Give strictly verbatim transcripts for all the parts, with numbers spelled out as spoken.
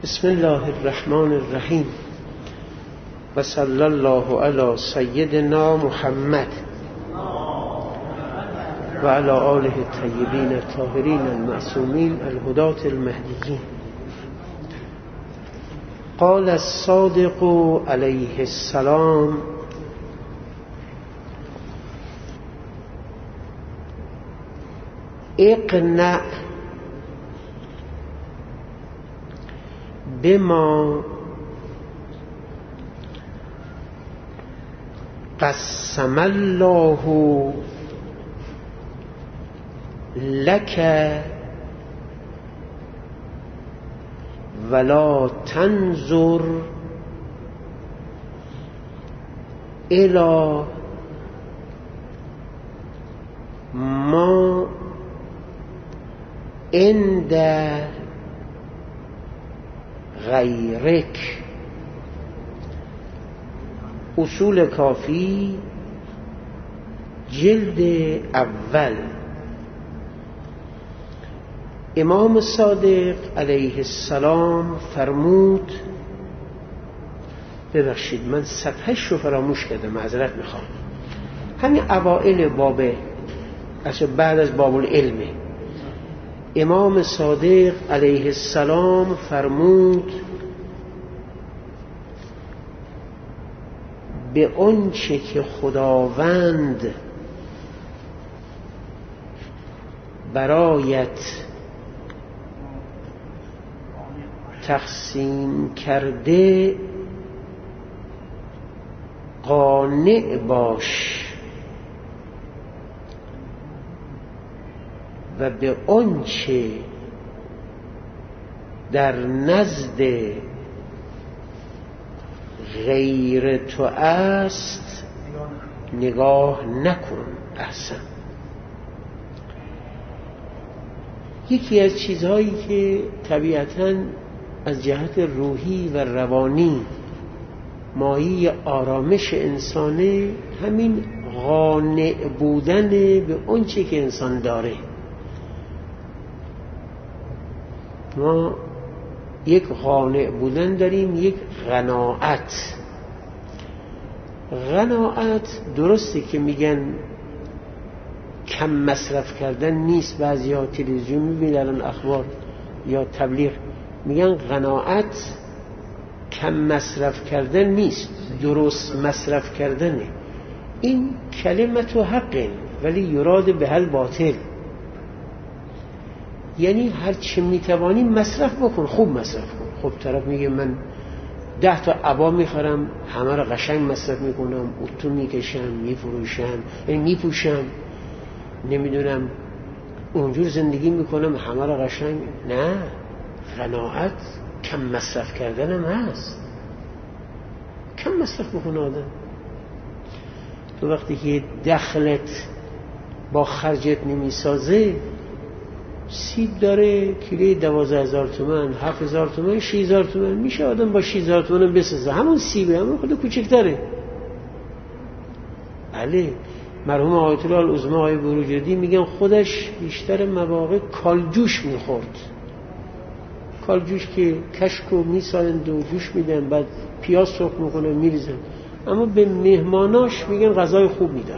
بسم الله الرحمن الرحیم و صلی الله علی سیدنا محمد و علی آله الطیبین الطاهرین المعصومین الهداة المهدیین. قال الصادق علیه السلام: اقنع بما قسم الله لك ولا تنظر الى ما عند غیرک. اصول کافی جلد اول. امام صادق علیه السلام فرمود، ببخشید من صفحه‌اش رو فراموش کردم، معذرت میخوام، همین اوائل بابه، اصلا بعد از باب العلمه. امام صادق علیه السلام فرمود به آنچه که خداوند برایت تقسیم کرده قانع باش و به آنچه در نزد غیر تو است نگاه نکن. احسن. یکی از چیزهایی که طبیعتاً از جهت روحی و روانی مایه آرامش انسانه، همین قانع بودن به آنچه که انسان داره. ما یک قانع بودن داریم، یک قناعت. قناعت درسته که میگن کم مصرف کردن نیست، بعضی ها تلویزیون میبینن اخبار یا تبلیغ میگن قناعت کم مصرف کردن نیست، درست مصرف کردنه. این کلمت و حقه ولی یراد به هل باطل، یعنی هر چه میتوانی مصرف بکن، خوب مصرف کن. خب طرف میگه من ده تا عبا میخرم، همه رو قشنگ مصرف میکنم، اتو میکشم، میفروشم، یعنی میپوشم، نمیدونم اونجور زندگی میکنم، همه رو قشنگ. نه، قناعت کم مصرف کردنم هست. کم مصرف بکن آدم. تو وقتی که دخلت با خرجت نمیسازه، سیب داره کیلوی دوازده هزار تومن، هفت هزار تومن، شش هزار تومن، میشه آدم با شش هزار تومن بسازه. همون سیبه، همون خود کوچکتره. بله، مرحوم آیت الله العظمی آقای بروجردی میگن خودش بیشتر مواقع کالجوش میخورد. کالجوش که کشکو میسایند و جوش میدن، بعد پیاز سرخ میکنن میریزن، اما به مهماناش میگن غذای خوب میدن.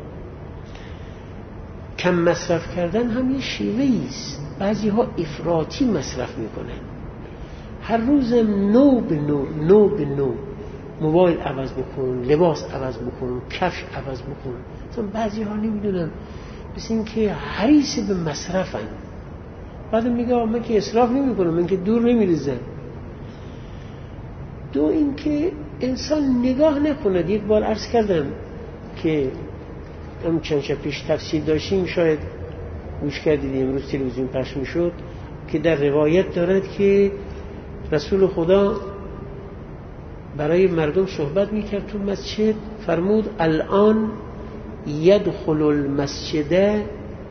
کم مصرف کردن هم یه شیوه‌ای است. بعضی ها افراطی مصرف میکنن، هر روز نو به نو نو به نو، موبایل عوض بکن، لباس عوض بکن، کفش عوض بکن. مثلا بعضی ها نمیدونن، مثل این که حریص به مصرفن. بعد میگه من که اسراف نمی کنم، من که دور نمیریزم. دو این که انسان نگاه نکند. یک بار عرض کردم که هم چند شب پیش تفسیر داشتیم، شاید گوش کردید، امروز تلویزیون پخش میشد، که در روایت دارد که رسول خدا برای مردم صحبت میکرد تو مسجد، فرمود الان یدخل المسجد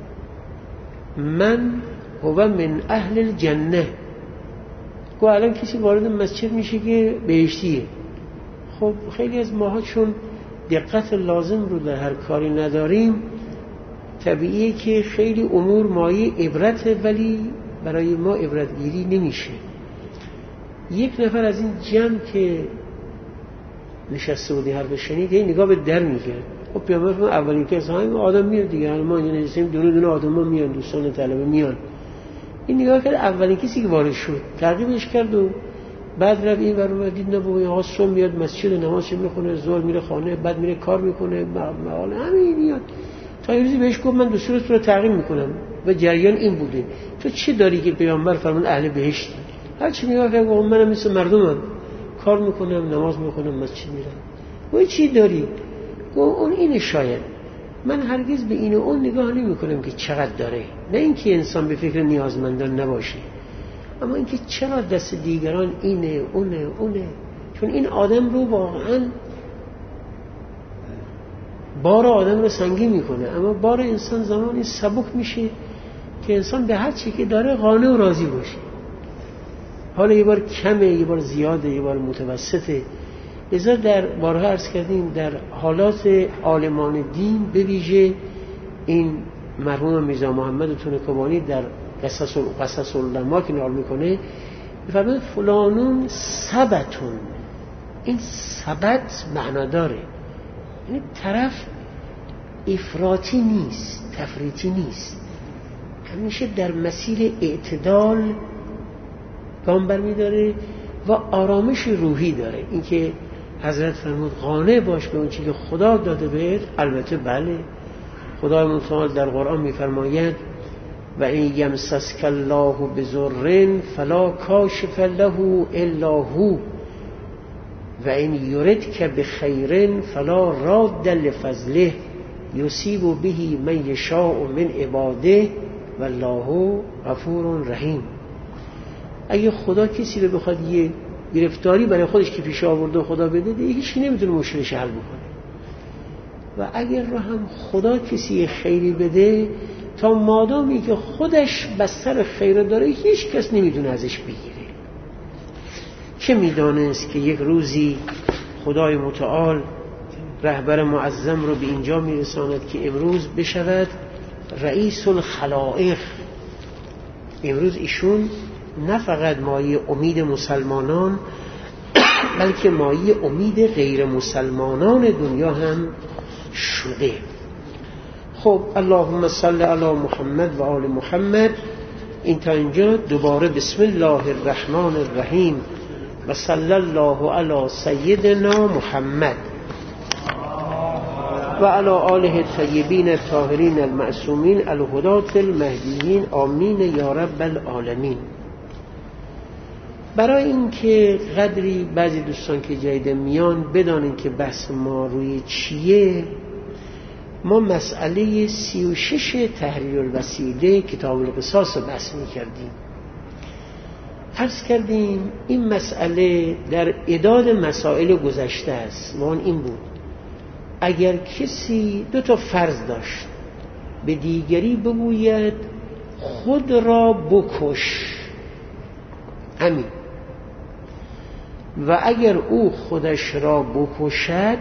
من هو من اهل الجنه. گو الان کسی وارد مسجد میشه که بهشتیه. خب خیلی از ماها چون دقت لازم رو در هر کاری نداریم، طبیعیه که خیلی امور مایه عبرته ولی برای ما عبرتگیری نمیشه. یک نفر از این جمع که نشسته بودی حرف شنید یه نگاه به در میکرد. خب پیامبر فرمود اولین کس همین آدم میاد دیگه، ما اینجا نشستیم دونه دونه آدم‌ها میان، دوستان طلبه میان. این نگاه کرد اولین کسی که وارد شد تعقیبش کرد و بعد رفت این ور اون ور، دید نه بابا آقا صبح میاد مسجد نمازش میخونه، ظهر میره خانه، بعد میره کار میکنه، مقاله همین میاد. تا یه روزی بهش گفت من دستورت رو تعقیب میکنم و جریان این بوده، تو چی داری که پیامبر فرمود اهل بهشتی؟ هر چی نگاه کرد گفت منم مثل مردمم، کار میکنم، نماز میخونم، مسجد میرم. و چی داری؟ گفت اون اینه. شاید من هرگز به این و اون نگاه نمیکنم که چقدر داره، نه اینکه انسان به فکر نیازمندان نباشه، اما اینکه چرا دست دیگران اینه اونه اونه. چون این آدم رو واقعا بار آدم رو سنگین میکنه، اما بار انسان زمانی سبک میشه که انسان به هر چی که داره قانع و راضی باشه. حالا یه بار کمه، یه بار زیاده، یه بار متوسطه. لذا در بارها عرض کردیم در حالات عالمان دین به ویژه این مرحوم میرزا محمد طونکبانی در قصص العلماء که نقل میکنه میفرماید فلانون سبتون. این سبت معنا داره، یعنی طرف افراطی نیست، تفریطی نیست، همیشه در مسیر اعتدال گام برمی‌داره و آرامش روحی داره. اینکه حضرت فرمود قانع باش به اون چیزی که خدا داده بهت، البته بله، خدای متعال در قرآن میفرماید و این یمسسک الله بضر فلا کاشف له الا هو و این یردک بخیر فلا راد لفضله یصیب به من یشاء من عباده والله غفور رحیم. اگه خدا کسی رو بخواد یه گرفتاری برای خودش که پیش آورده خدا بده، دیگه هیچ نمیتونه مشکلش حل بکنه. و اگر رو هم خدا کسی خیری بده، تا مادامی که خودش بستر خیر داره هیچ کس نمیتونه ازش بگیره. چه میدانست که یک روزی خدای متعال رهبر معظم رو به اینجا میرساند که امروز بشود رئیس الخلائق. امروز ایشون نه فقط مایه امید مسلمانان بلکه مایه امید غیر مسلمانان دنیا هم شده. خب اللهم صل علی محمد و آل محمد. این تا اینجا دوباره بسم الله الرحمن الرحیم و صلی الله علی سیدنا محمد و علی آله الطیبین الطاهرین المعصومین الهداة المهدیین آمین یا رب العالمین. برای اینکه قدری بعضی دوستان که جدید میان بدانین که بحث ما روی چیه، ما مسئله سی و شش تحریر الوسیله کتاب القصاص رو بحث می کردیم. عرض کردیم این مسئله در اعداد مسائل گذشته است و آن این بود اگر کسی دو تا فرض داشت به دیگری بگوید خود را بکش، همین، و اگر او خودش را بکشد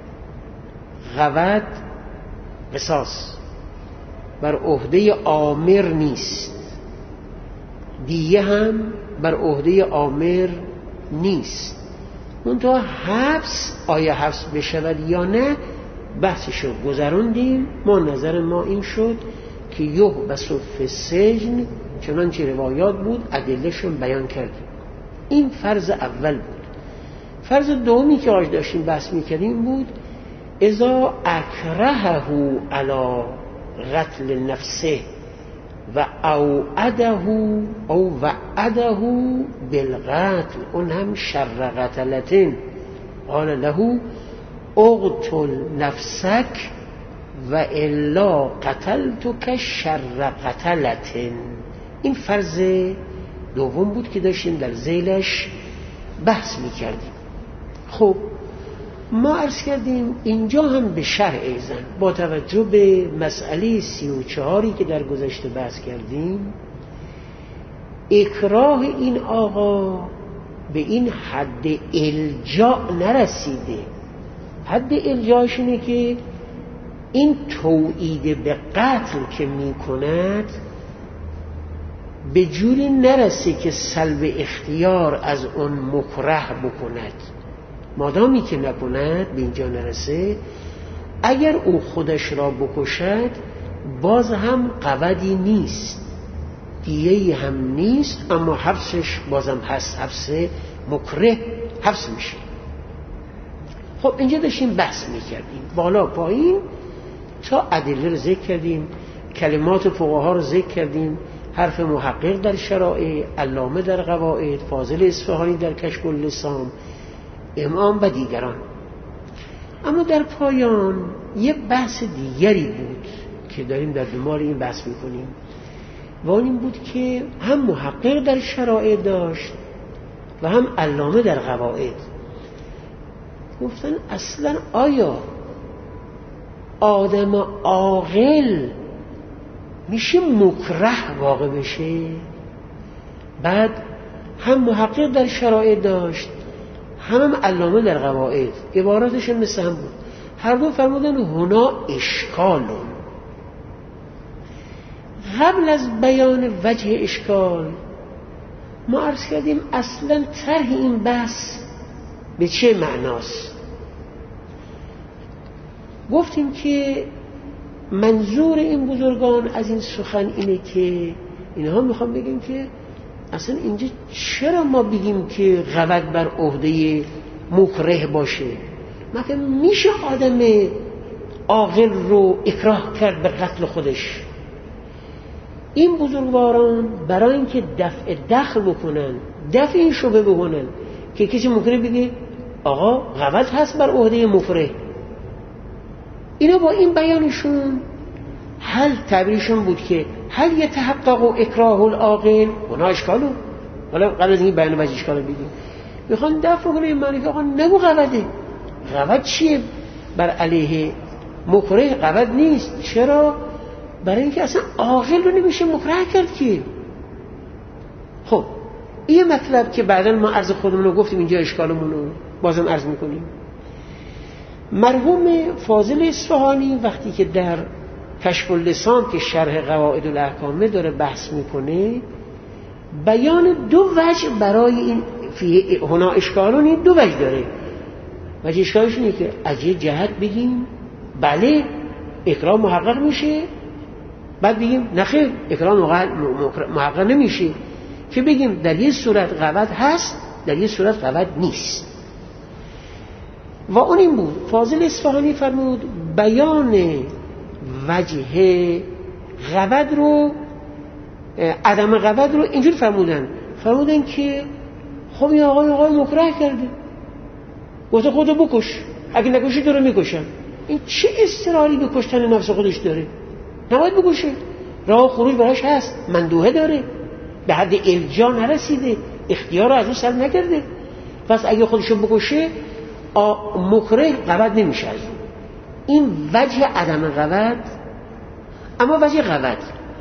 غوت قصاص بر عهده آمر نیست، دیه هم بر عهده آمر نیست. منتها حبس، آیا حبس بشود یا نه بحثشو گذراندیم. ما نظر ما این شد که یحبس فی السجن، چنانچه روایات بود ادلهشون بیان کردیم. این فرض اول بود. فرض دومی که آج داشتیم بحث میکردیم بود اذا اکرهه علی قتل نفسه و اوعده او وعده بالقتل، اون هم شر قتلتن، قال له اقتل نفسک و الا قتلتک شر قتلتن. این فرض دوم بود که داشتیم در ذیلش بحث میکردیم. خب ما عرض کردیم اینجا هم به شرع ایزن با توجه به مسئله سی و چهاری که در گذشته بحث کردیم، اکراه این آقا به این حد الجاء نرسیده. حد الجاش اینه که این توعید به قتل که می کند به جوری نرسه که سلب اختیار از اون مکره بکند، مادامی که نکند به اینجا نرسه، اگر او خودش را بکشد باز هم قودی نیست، دیهی هم نیست، اما حبسش بازم هست، حبس مکره حبس میشه. خب اینجا داشتیم بحث میکردیم بالا پایین تا ادله رو ذکر کردیم، کلمات فقها رو ذکر کردیم، حرف محقق در شرائع، علامه در قواعد، فاضل اصفهانی در کشف اللسان، امام و دیگران. اما در پایان یه بحث دیگری بود که داریم در دنبال این بحث میکنیم و اون این بود که هم محقق در شرائع داشت و هم علامه در قواعد. گفتن اصلا آیا آدم عاقل میشه مکره واقع بشه؟ بعد هم محقق در شرائع داشت هم, هم علامه در قواعد، عباراتشون مثل هم بود. هر دو فرمودن هنا اشکالون. قبل از بیان وجه اشکال ما عرض کردیم اصلا طرح این بحث به چه معناست. گفتیم که منظور این بزرگان از این سخن اینه که اینها میخوام بگیم که اصلا اینجا چرا ما بگیم که قود بر عهده مکره باشه؟ مثلا میشه آدم عاقل رو اکراه کرد به قتل خودش؟ این بزرگواران برای اینکه دفع دخل بکنن، دفع این شبه بکنن که کسی ممکنه بگه آقا قود هست بر عهده مکره، اینا با این بیانشون حل تعبیرشون بود که هل یتحقق و اکراه العاقل اونا اشکالو. حالا قبل از این بیان وجه اشکالو بگیم میخوان دفع کنه این معنی که آقا نگو قوده. قود چیه بر علیه مکره؟ قود نیست. چرا؟ برای اینکه اصلا عاقل رو نمیشه مکره کرد که. خب این مطلب که بعدا ما عرض خودمون رو گفتیم، اینجا اشکالمون رو بازم عرض میکنیم. مرحوم فاضل اصفهانی وقتی که در کشف اللسان که شرح قواعد الاحکام داره بحث میکنه، بیان دو وجه برای این فی هنا اشکالون، این دو وجه داره. وجه اشکالش اینه که از یه جهت بگیم بله اکراه محقق میشه، بعد بگیم نخیر اکراه محقق نمیشه، که بگیم در یه صورت قود هست در یه صورت قود نیست. و اون این بود فاضل اصفهانی فرمود بیان وجه قود رو، عدم قود رو اینجور فرمودن فرمودن که خب این آقای آقای مکره کرده، گفته خودو بکش، اگه نکشی تو رو میکشم. این چه اصراری به کشتن نفس خودش داره؟ نباید بکشه، راه خروج براش هست، مندوحه داره، به حد الجا نرسیده، اختیار رو از اون سلب نکرده. پس اگه خودشو بکشه مکره قود نمیشه از اون. این وجه عدم قود. اما وجه قود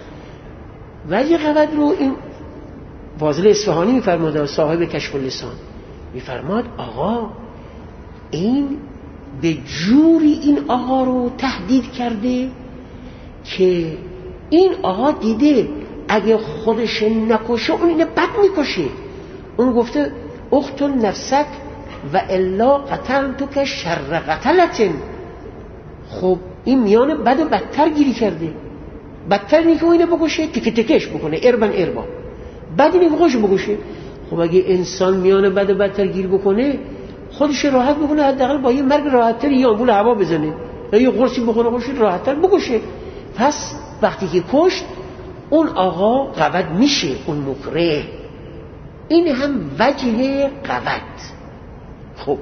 وجه قود رو این فاضل اصفهانی میفرماد، صاحب کشف اللسان میفرماد آقا این به جوری این آقا رو تهدید کرده که این آقا دیده اگه خودش نکشه اون اینه بد میکشه. اون گفته اقتل نفسک و الا قتل تو که شر قتلتن. خب این میان بد و بدتر گیری کرده، بدتر نیکه اینه بکشه، تک تکش بکنه، اربن اربا، بعد اینه بکشه بکشه. خب اگه انسان میان بد و بدتر گیر بکنه خودش راحت بکنه، حداقل با یه مرگ راحت‌تر یا آمبول هوا بزنه یا یه قرصی بخوره خودش راحت‌تر بکشه. پس وقتی که کشت اون آقا قود میشه، اون مکره. این هم وجه قود. خب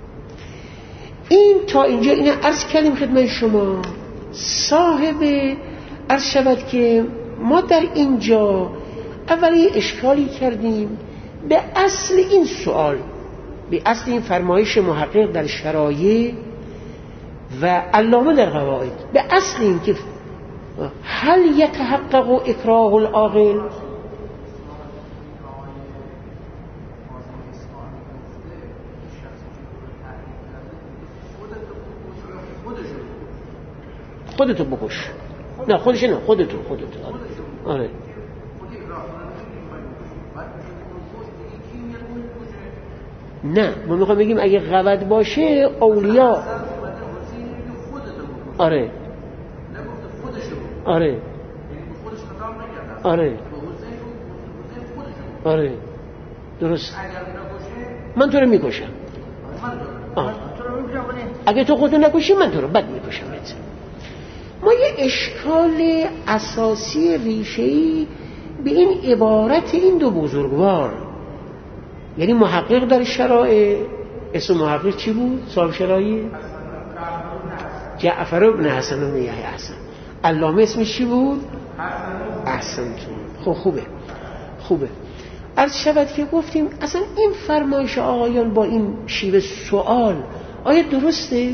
این تا اینجا اینه عرض کردیم خدمت شما. صاحب عرض شود که ما در اینجا اولی اشکالی کردیم به اصل این سوال، به اصل این فرمایش محقق در شرایع و علامه در قواعد، به اصل این که هل یتحقق اکراه العاقل. خودتو بکش. نه خودش نه، خودتو خودتو آره. نه ما میخوام بگیم اگه قود باشه اولیا آره آره آره آره درست من تو رو میکشم اگه تو خودتو نکشی من تو رو بد میکشم. ما یه اشکال اساسی ریشه‌ای به این عبارت این دو بزرگوار، یعنی محقق در شرائع، اسم محقق چی بود؟ صاحب شرائع جعفر بن حسن بن یحیی حسن. علامه اسمش چی بود؟ احسنتون. خب خوبه خوبه. عرض شود که گفتیم اصلا این فرمایش آقایان با این شیوه سوال آیا درسته؟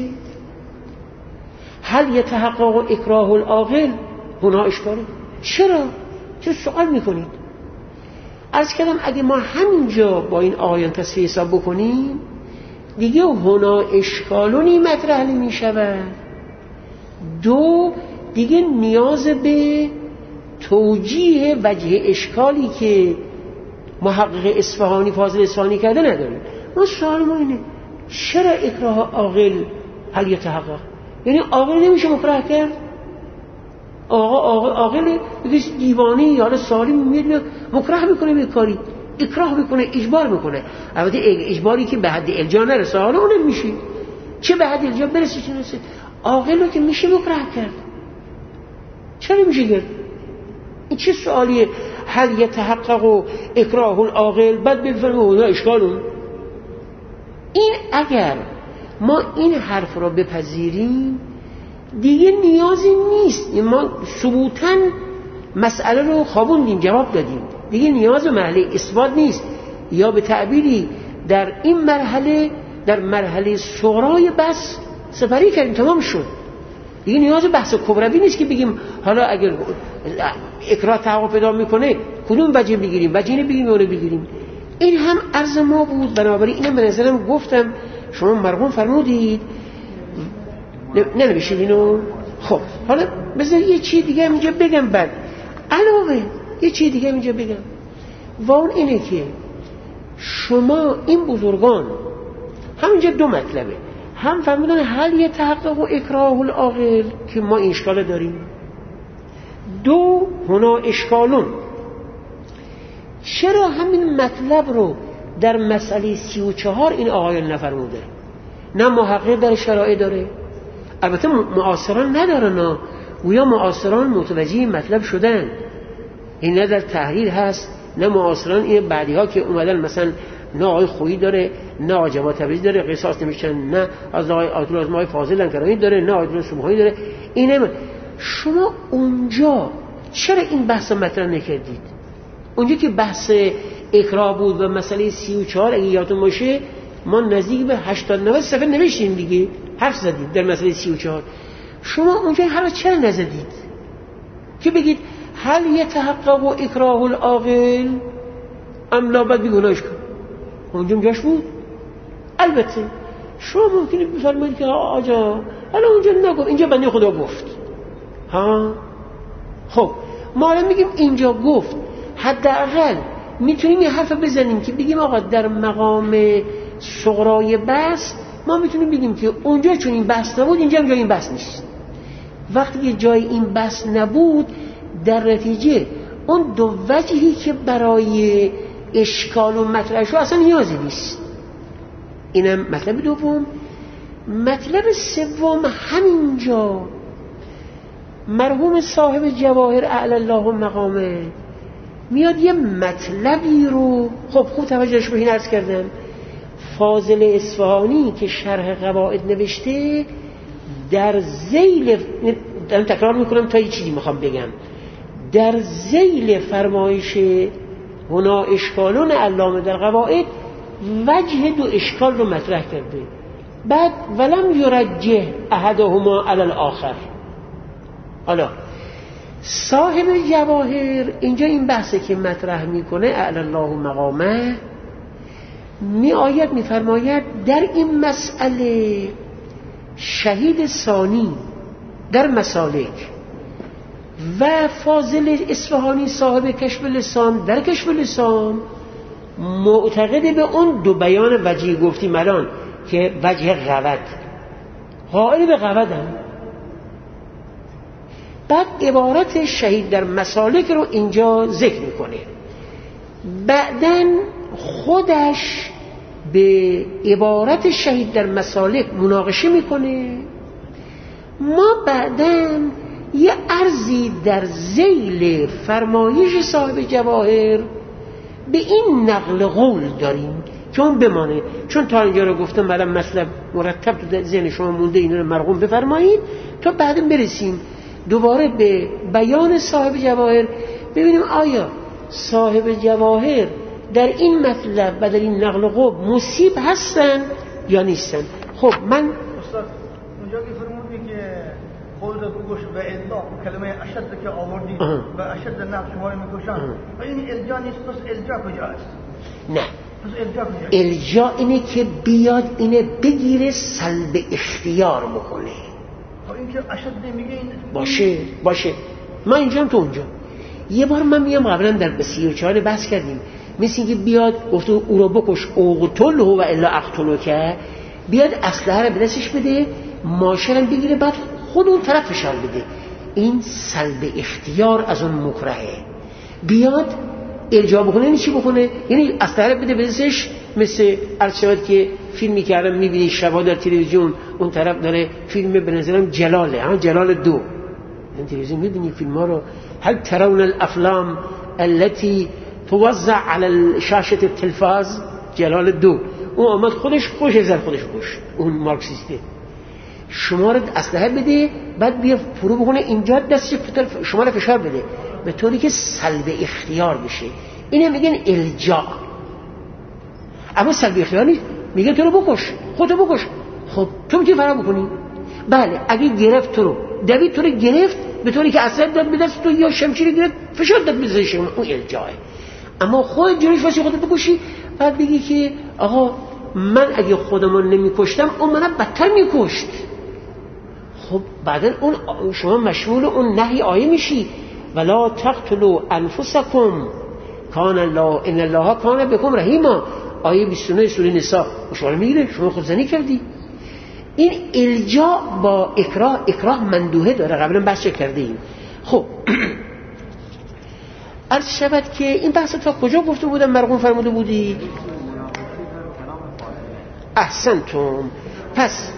هل یتحقق اکراه العاقل؟ هنا اشکاله. چرا؟ چرا سوال میکنید؟ عرض کردم اگه ما همینجا با این آقایان تصفیه حساب بکنیم دیگه هنا اشکالونی مطرح نمیشود. دو دیگه نیاز به توجیه وجه اشکالی که محقق اصفهانی فاضل اصفهانی کرده نداره. ما سوال ما اینه چرا اکراه عاقل هل یتحقق؟ یعنی عاقل نمیشه مکره کرد؟ آقا آقا عاقل بگیش دیوانی یا حالا سالم میاد مکره میکنه به کاری، اکراه میکنه، اجبار میکنه. البته اجباری که به حد الجا نرسه حالا اون میشه، چه به حد الجا برسه چه نرسه عاقل رو که میشه مکره کرد. چرا میشه کرد؟ این چه سوالیه؟ هل یتحقق و اکراه العاقل بعد بفرمه اونا اشکالون. این اگر ما این حرف را بپذیریم دیگه نیازی نیست، ما ثبوتاً مسئله رو خوابوندیم، جواب دادیم، دیگه نیاز به مرحله اثبات نیست. یا به تعبیری در این مرحله در مرحله صغرای بس سپری کردیم، تمام شد. دیگه نیاز بحث کبروی نیست که بگیم حالا اگر اکراه تحقق پیدا میکنه کدوم وجه بگیریم، وجه اینه بگیریم اونه بگیریم. این هم عرض ما بود. بنابراین اینم به نظرم گفتم شما مرغوم فرمودید نه نمیشید اینو. خب حالا بذار یه چی دیگه هم اینجا بگم، بعد علاوه یه چی دیگه هم اینجا بگم و اون اینه که شما این بزرگان همینجا دو مطلبه، هم فرمودن هل یتحقق و اکراه العاقل که ما این اشکال داریم، دو هنا اشکالون. چرا همین مطلب رو در مسئله سی و چهار این آقایان نفرموده؟ نه محقق در شرائع داره، البته معاصران ندارن، نه گویا معاصران متوجه مطلب شدن، این نه در تحریر هست، نه معاصران این بعدی ها که اومدن مثلا نه آقای خویی داره، نه آقای جواد تبریزی داره قصاص نمیشن، نه از آقای آیت الله آقای فاضل لنکرانی داره، نه آیت الله سبحانی داره. اینه شما اونجا چرا این بحث مطرح نکردید؟ اونجا که بحث اکراه بود و مسئله سی و چهار اگه یادتون باشه ما نزدیک به هشتاد نود صفحه نوشتیم دیگه، حرف زدید در مسئله سی و چهار. شما اونجا هر چرا نزدید که بگید هل یتحقق و اکراه العاقل ام لا بد بگناش کن؟ اونجا جاش بود. البته شما ممکنه بفرمایید که آجا حالا اونجا نگفت، اینجا بنده خدا گفت. ها خب ما الان میگیم اینجا گفت، حداقل میتونیم یه حرف بزنیم که بگیم آقا در مقام صغرای بحث ما میتونیم بگیم که اونجا چون این بحث نبود اینجا هم جای این بحث نیست. وقتی جای این بحث نبود در نتیجه اون دو وجهی که برای اشکال و مطرح شو اصلا نیازی نیست. اینم مطلب دوم. مطلب سوم همینجا مرحوم صاحب جواهر اعلی الله مقامه میاد یه مطلبی رو خب خوب توجهش به این عرض کردم. فاضل اصفهانی که شرح قواعد نوشته در ذیل، تکرار میکنم تا یه چیزی میخوام بگم، در ذیل فرمایش هنا اشکالون علامه در قواعد وجه دو اشکال رو مطرح کرده. بعد ولم یرجح احدهما علی الاخر. حالا صاحب جواهر اینجا این بحثی که مطرح میکنه اعلی الله مقامه می آید می فرماید در این مسئله شهید ثانی در مسالک و فاضل اصفهانی صاحب کشف لسان در کشف لسان معتقد به اون دو بیان وجیه گفتیم الان که وجه قود، قائل به قودم. بعد عبارت شهید در مسالک رو اینجا ذکر میکنه. بعدن خودش به عبارت شهید در مسالک مناقشه میکنه. ما بعدن یه عرضی در ذیل فرمایش صاحب جواهر به این نقل قول داریم که اون بمانه، چون تا اینجا رو گفتم بعدم مطلب مرتب تو ذهن شما مونده، این رو مرقوم بفرمایید تا بعدم برسیم دوباره به بیان صاحب جواهر، ببینیم آیا صاحب جواهر در این مطلب و در این نقل قول مصیب هستن یا نیستن. خب من استاد اونجا که فرمودی که خود بگوش و الا کلمه اشد که آوردی و اشد نقش شما رو میکشن و این الجا نیست، پس الجا کجاست؟ نه، پس الجا کجاست؟ الجا اینه که بیاد اینه بگیره سلب اختیار بکنه. خب این که اشد نمیگه این باشه باشه ما اینجا هم تو اونجا. یه بار من میام قبلا در بسیار چهار بحث کردیم، مثل اینکه بیاد گفته او رو بکش اقتله و الا اقتلو که بیاد اسلحه رو به دستش بده، ماشرم بگیره بعد خود اون طرف فشار بده. این سلب اختیار از اون مکرهه. بیاد الجا بکنه یعنی چی بکنه؟ یعنی اسلحه رو بده به دستش، مثل ارشاد که فیلمی کردم میبینی شبا در تلویزیون اون طرف داره فیلم به نظرم جلاله، ها جلال دو، این تلویزیون میبینی فیلم ها رو، هل ترون الافلام التي توزع على شاشة التلفاز، جلال دو، اون آمد خودش خوش ازر خودش خوش، اون مارکسیسته. شما رو اسلحه بده بعد بیا فرو بکنه اینجا دستش شما رو فشار بده به طوری که سلب اختیار بشه. اینه میگن الجا. اما سلب اختیار نیست، میگن تو رو بکش، خودتو بکش. خب تو میتونی فرار بکنی؟ بله اگه گرفت تو رو، دوید تو رو گرفت به طوری که اسلحه داد به دست تو یا شمشیر گرفت فشار داد به دست شما، اون الجاه. اما خود جلوش واسه خودت بکشی بعد بگی که آقا من اگه خودمون نمیکشتم اون منو بدتر میکشت. خب بعدن اون شما مشمول اون نهی آیه میشی، ولا تقتلوا انفسکم کان الله ان الله کان بكم رحیما، آیه بیست و نه سوره نساء. شما میگیره شما خودزنی کردی. این الجا با اکراه، اکراه مندوحه داره، قبلا بحث کردیم. خب عرض شود که این بحث تا کجا گفته بودم مرقوم فرموده بودی؟ احسنتم. پس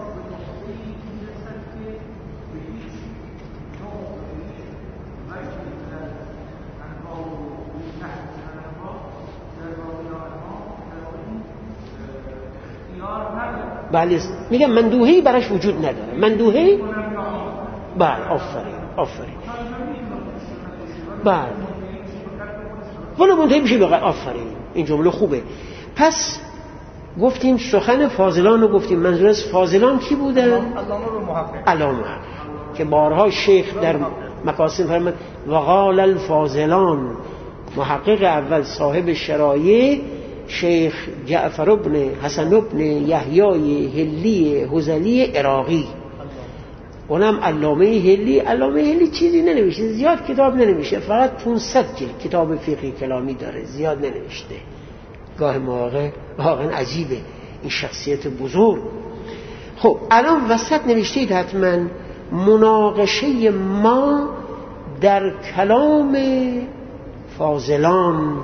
بله میگم مندوحهی براش وجود نداره. مندوحهی بله آفرین آفرین بله ولی منتهی میشه بقید. آفرین این جمله خوبه. پس گفتیم سخن فاضلان رو گفتیم. منظور از فاضلان کی بودن؟ علامه محقق که بارها شیخ در مقاصد فرمود وقال الفاضلان. محقق اول صاحب شرایع شیخ جعفر ابن حسن ابن یحیی هلی هذلی عراقی، اونم علامه هلی. علامه هلی چیزی ننوشته، زیاد کتاب ننوشته، فقط پانصد جلد کتاب فقهی کلامی داره، زیاد ننوشته. گاه مواقع واقعا عجیبه این شخصیت بزرگ. خب الان وسط نوشتید حتما مناقشه ما در کلام فاضلان.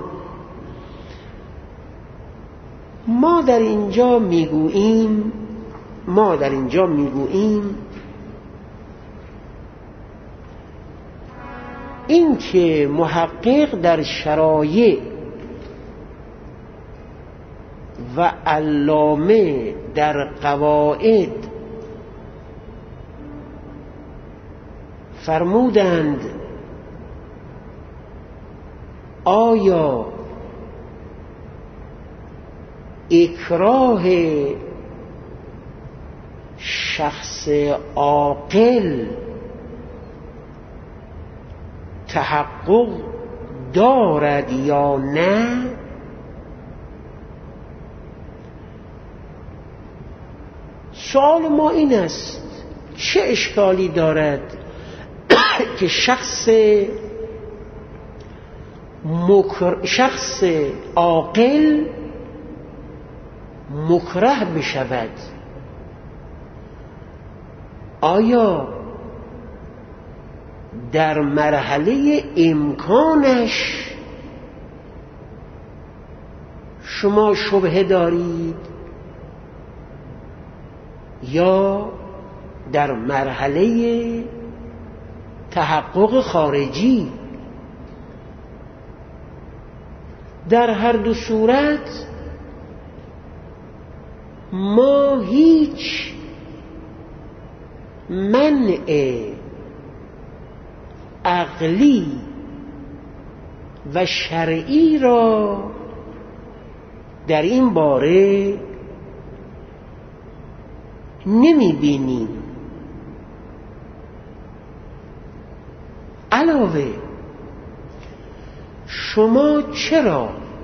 ما در اینجا میگوییم ما در اینجا میگوییم این که محقق در شرایع و علامه در قواعد فرمودند آیا اکراه شخص عاقل تحقق دارد یا نه؟ سوال ما این است چه اشکالی دارد که شخص مکر... شخص عاقل مکره بشود، آیا در مرحله امکانش شما شبهه دارید یا در مرحله تحقق خارجی؟ در هر دو صورت ما هیچ منع عقلی و شرعی را در این باره نمی بینیم. علاوه شما چرا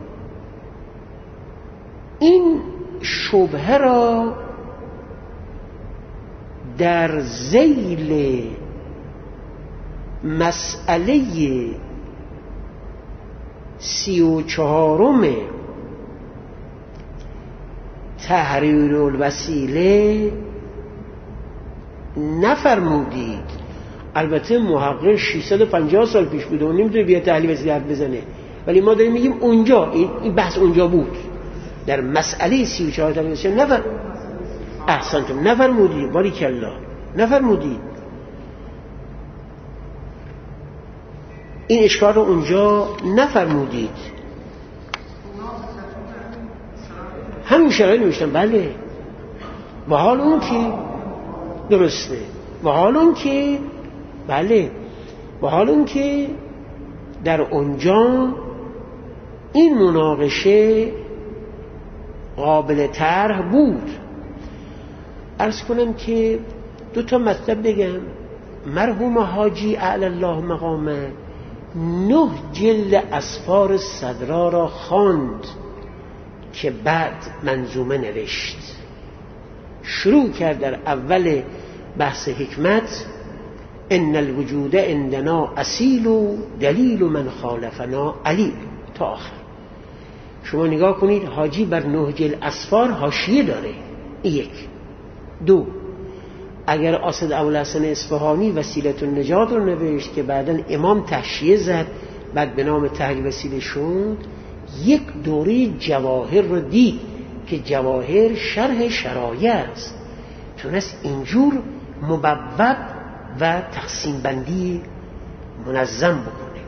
این شبهه را در ذیل مسئله سی و چهارم تحریر الوسیله نفرمودید؟ البته محقق ششصد و پنجاه سال پیش بوده و نمیتونه بیا تحلیل وسیله حرف بزنه، ولی ما داریم میگیم اونجا این بحث اونجا بود، در مسئله سی و چهار تحریر الوسیله نفر احسنتم نفرمودید، باریکالله نفرمودید. این اشکال رو اونجا نفرمودید. همین شرایط نوشتن. بله، و حال اون که درسته، و حال اون که بله و حال اون که در اونجا این مناقشه قابل طرح بود. عرض کنم که دو تا مطلب بگم. مرحوم حاجی اعلی الله مقامه نه جلد اسفار صدرا را خواند که بعد منظومه نوشت. شروع کرد در اول بحث حکمت ان الوجود عندنا اصیل و دلیل من خالفنا علیل تا آخر. شما نگاه کنید، حاجی بر نه جلد اسفار حاشیه داره. یک. دو، اگر اسد ابوالحسن اصفهانی وسیله النجات رو نوشت که بعداً امام تحشیه زد، بعد به نام تحریر وسیله شد، یک دوره جواهر رو دید که جواهر شرح شرایع است، تونست اینجور مبوب و تقسیم بندی منظم بکنه.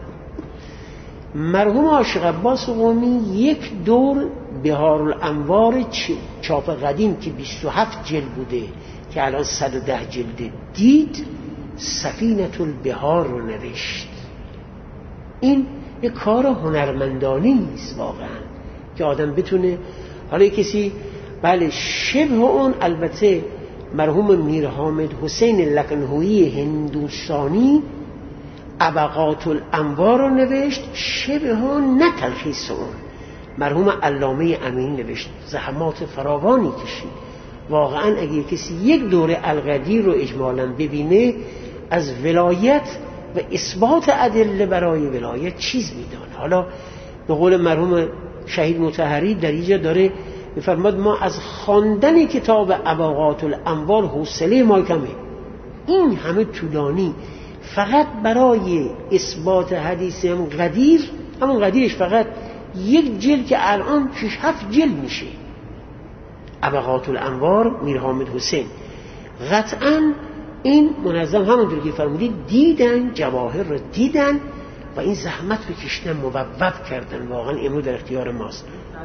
مرحوم عاشق عباس قمی یک دور بهارالانوار چاپ قدیم که بیست و هفت جلد بوده که الان صد و ده جلده دید، سفینة البحار رو نوشت. این یک کار هنرمندانی است واقعا که آدم بتونه، حالا کسی بله شبه اون، البته مرحوم میر حامد حسین لکنهویی هندوستانی ابقات الانوار رو نوشت، شبه ها نه تلخیص اون. مرحوم علامه امینی نوشت، زحمات فراوانی کشید. واقعا اگه کسی یک دوره القدیر رو اجمالا ببینه، از ولایت و اثبات ادله برای ولایت چیز میدانه. حالا به قول مرحوم شهید مطهری در اینجا داره میفرماد ما از خواندن کتاب ابقات الانوار حوصله ما کمه، این همه طولانی فقط برای اثبات حدیث هم قدیر، همون قدیرش فقط یک جلد که الان شش هفت جلد میشه. ابقات الانوار میر حامد حسین قطعا این منظم همونطور که فرمودید دیدن، جواهر رو دیدن و این زحمت رو کشیدن، مبوب کردن. واقعا امروز در اختیار ماست.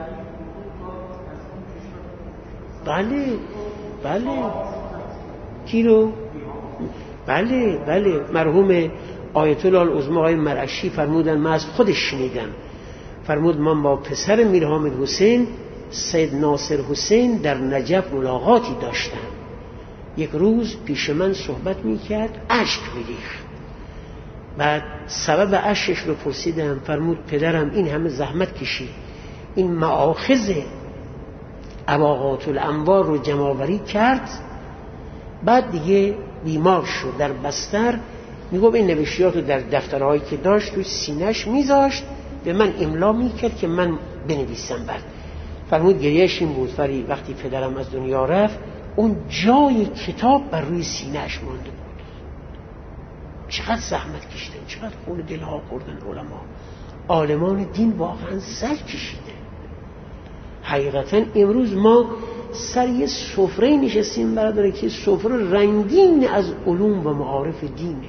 بله بله کی رو؟ بله بله مرحوم آیت الله العظمی آقای مرعشی فرمودن، من از خودش شنیدم، فرمود من با پسر میر حامد حسین سید ناصر حسین در نجف ملاقاتی داشتم. یک روز پیش من صحبت میکرد، اشک میریخت. بعد سبب اشکش رو پرسیدم، فرمود پدرم این همه زحمت کشید، این مآخذ ابقات الانوار رو جمع‌آوری کرد، بعد دیگه بیمار شد در بستر. میگم این نوشتیات رو در دفترهایی که داشت تو سینه‌اش میذاشت، به من املا میکرد که من بنویسم. بعد فرمود گریهش این بود ولی وقتی پدرم از دنیا رفت اون جای کتاب بر روی سینه‌اش مانده بود. چقدر زحمت کشیدن، چقدر خون دلها خوردن علما، عالمان دین واقعا سر کشیده. حقیقتا امروز ما سر یه سفره نشستیم برادر که سفره رنگین از علوم و معارف دینه،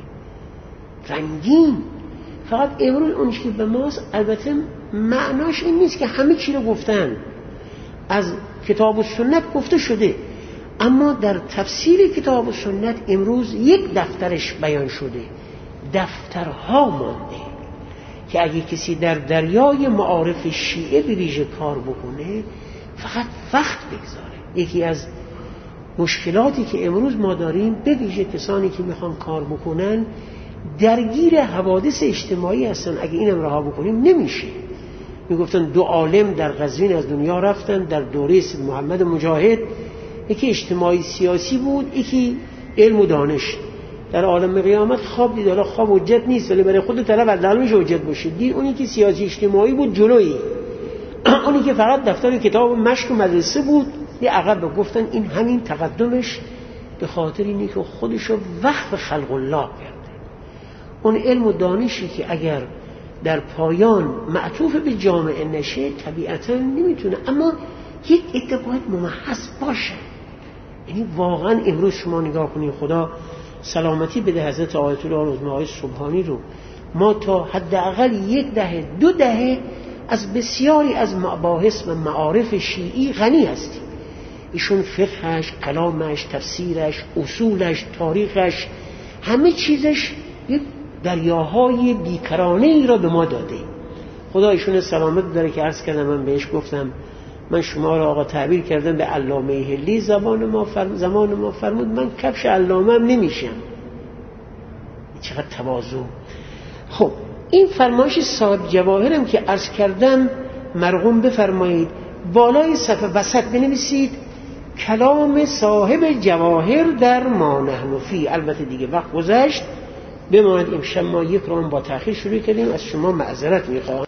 رنگین. فقط امروز اون که به ماست، البته معناش این نیست که همه چی رو گفتن، از کتاب و سنت گفته شده، اما در تفسیر کتاب و سنت امروز یک دفترش بیان شده، دفترها مانده که اگه کسی در دریای معارف شیعه به ویژه کار بکنه فقط وقت بگذاره. یکی از مشکلاتی که امروز ما داریم به ویژه کسانی که میخوان کار بکنن درگیر حوادث اجتماعی هستن. اگه اینم رها بکنیم نمیشه. میگفتن دو عالم در قزوین از دنیا رفتن در دوره سید محمد مجاهد، یکی اجتماعی سیاسی بود، یکی علم و دانش. در عالم قیامت خواب دید. حالا خواب حجت نیست ولی برای خود طلب حداقل میشه حجت باشه. دید اونی که سیاسی اجتماعی بود جلویی، اونی که فقط دفتر کتاب و مشق و مدرسه بود یه عقب. گفتن این همین تقدمش به خاطر اینه که خودشو وقف خلق الله کرده. اون علم و دانشی که اگر در پایان معطوف به جامعه نشه طبیعتا نمیتونه، اما یک عده باید ممحص باشه. یعنی واقعا امروز شما نگاه کنید، خدا سلامتی بده حضرت آیت الله العظمی سبحانی رو، ما تا حداقل یک دهه دو دهه از بسیاری از مباحث و معارف شیعی غنی هستیم. ایشون فقهش، کلامش، تفسیرش، اصولش، تاریخش، همه چیزش یک دریاهای بیکرانه ای را به ما داده. خدا ایشون سلامت داره که عرض کردم، من بهش گفتم من شما را آقا تعبیر کردم به علامه هلی، زمان ما فرم زمان ما فرمود من کفش علامه هم نمیشم. چقدر تواضع. خب این فرمایش صاحب جواهرم که عرض کردم مرقوم بفرمایید بالای صفحه وسط بنویسید کلام صاحب جواهر در ما نحن فی. البته دیگه وقت گذشت، بماند امشب ما یک رام با تأخیر شروع کردیم، از شما معذرت میخوام.